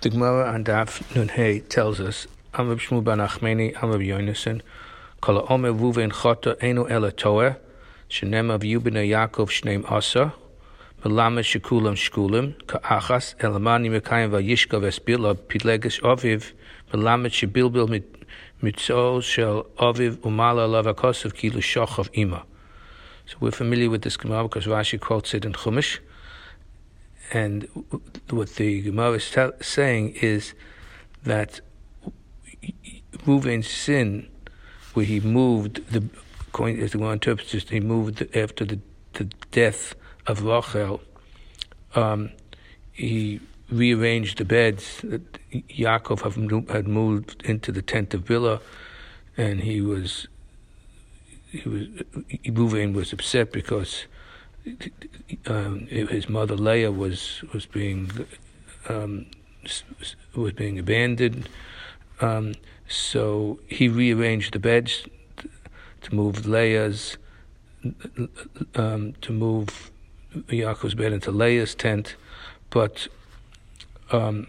The Gemara on Daf Nun Hey tells us, Amr Shmuel ben Achmeni, Amr Yonason, Kol Omer Ruven Chota Enu Ela Toeh, Shenem Aviyu B'nei Yaakov Shneim Asa, Melamed Shekulam Shkulim, Ka'achas Elamani Mekayim Vayishkav Esbila Pileges Aviv, Melamed Shebilbil Mitzol Shel Aviv Umala Lavakosov Kilu Shochav Ima. So we're familiar with this Gemara because Rashi quotes it in Chumash. And what the Gemara is saying is that Reuven's sin, where he moved, according as the Gemara interprets it, he moved after the death of Rachel, he rearranged the beds that Yaakov had moved into the tent of Bilhah, and Reuven was upset because his mother Leah was being abandoned. So he rearranged the beds to move Leah's, to move Yaakov's bed into Leah's tent. But what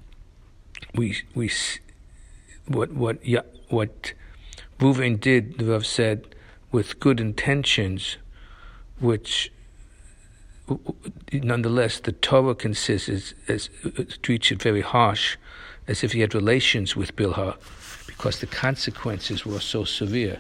Reuven did, the Rav said, with good intentions, which nonetheless the Torah considers as treats it very harsh, as if he had relations with Bilhah, because the consequences were so severe.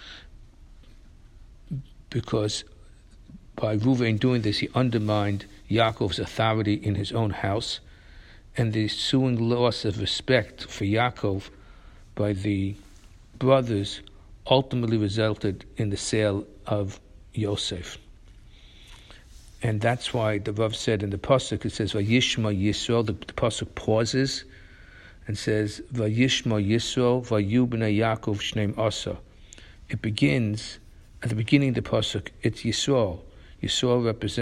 Because by Reuven doing this, he undermined Yaakov's authority in his own house, and the ensuing loss of respect for Yaakov by the brothers ultimately resulted in the sale of Yosef. And that's why the Rav said in the Pasuk, it says, Vayishma Yisrael, the Pasuk pauses and says, Vayishma Yisrael, Vayu b'nei Yaakov Shneim Asa. It begins, at the beginning of the Pasuk, it's Yisrael. Yisrael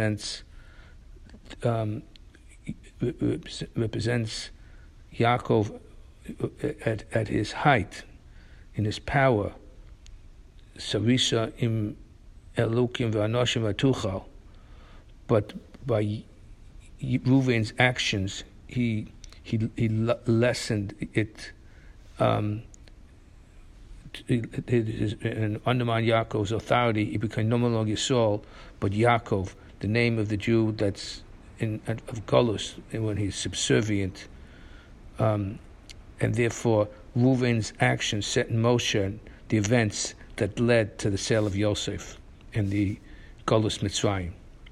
represents Yaakov at his height, in his power. Sarisa im Elukim v'anoshim v'tuchal. But by Reuven's actions, he lessened it, and undermined Yaakov's authority. He became no longer Yisrael, but Yaakov, the name of the Jew that's of Golus, and when he's subservient, and therefore Reuven's actions set in motion the events that led to the sale of Yosef and the Golus Mitzrayim.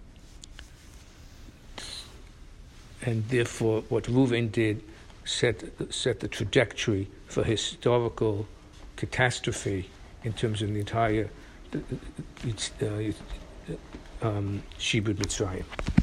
And therefore, what Reuven did set the trajectory for historical catastrophe in terms of the entire Shibud Mitzrayim.